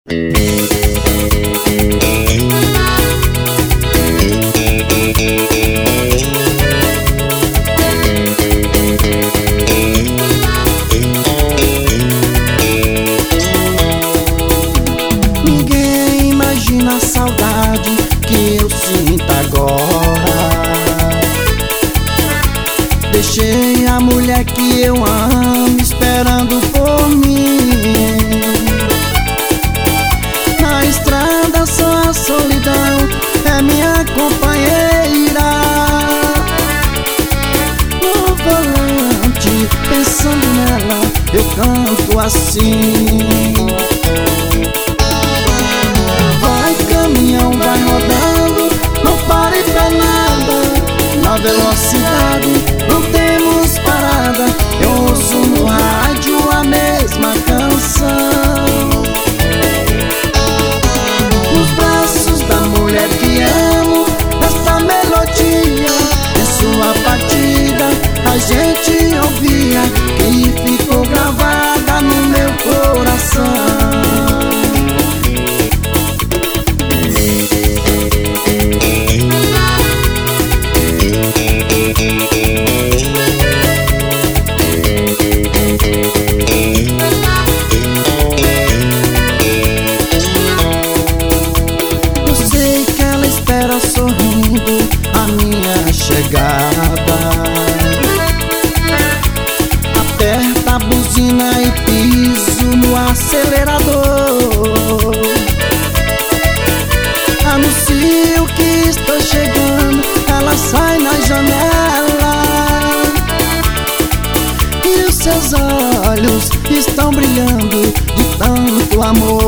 Ninguém imagina a saudade que eu sinto agora. Deixei a mulher que eu amo esperando por mim. Na estrada só a solidão é minha companheira. No volante, pensando nela, eu canto assim. Vai caminhão, vai rodando, não pare pra nada. Na velocidade não temos parada. Eu ouço no rádio a mesma canção. Nos braços da mulher que amo, esta melodia em sua partida a gente ouvia e ficou gravada no meu coração. Espera sorrindo a minha chegada. Aperta a buzina e piso no acelerador. Anuncio que estou chegando, ela sai na janela e os seus olhos estão brilhando de tanto amor.